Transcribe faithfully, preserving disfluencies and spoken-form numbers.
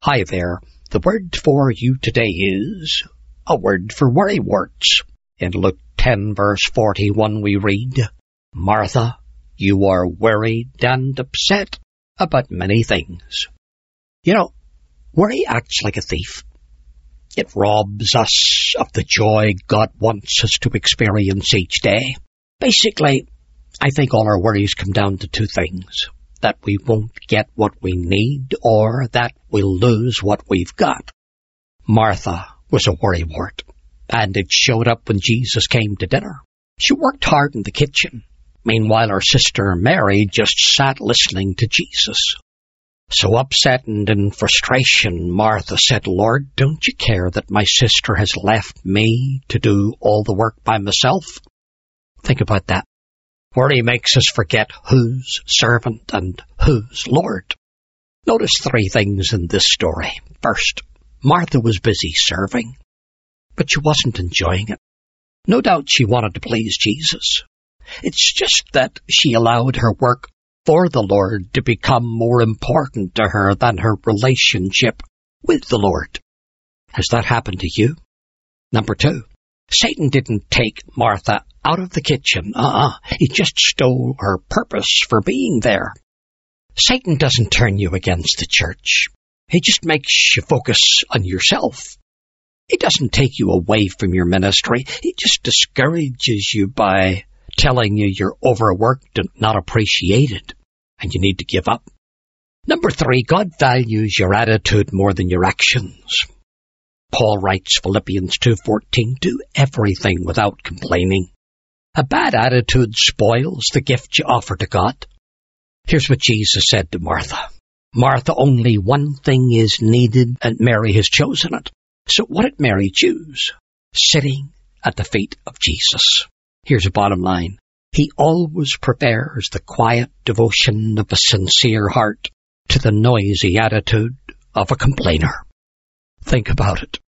Hi there. The word for you today is a word for worrywarts. In Luke ten verse forty-one we read, Martha, you are worried and upset about many things. You know, worry acts like a thief. It robs us of the joy God wants us to experience each day. Basically, I think all our worries come down to two things. That we won't get what we need, or that we'll lose what we've got. Martha was a worrywart, and it showed up when Jesus came to dinner. She worked hard in the kitchen. Meanwhile, her sister Mary just sat listening to Jesus. So upset and in frustration, Martha said, Lord, don't you care that my sister has left me to do all the work by myself? Think about that. Worry makes us forget who's servant and who's Lord. Notice three things in this story. First, Martha was busy serving, but she wasn't enjoying it. No doubt she wanted to please Jesus. It's just that she allowed her work for the Lord to become more important to her than her relationship with the Lord. Has that happened to you? Number two, Satan didn't take Martha out of the kitchen. Uh-uh. He just stole her purpose for being there. Satan doesn't turn you against the church. He just makes you focus on yourself. He doesn't take you away from your ministry. He just discourages you by telling you you're overworked and not appreciated, and you need to give up. Number three, God values your attitude more than your actions. Paul writes Philippians two fourteen, do everything without complaining. A bad attitude spoils the gift you offer to God. Here's what Jesus said to Martha. Martha, only one thing is needed, and Mary has chosen it. So what did Mary choose? Sitting at the feet of Jesus. Here's the bottom line. He always prepares the quiet devotion of a sincere heart to the noisy attitude of a complainer. Think about it.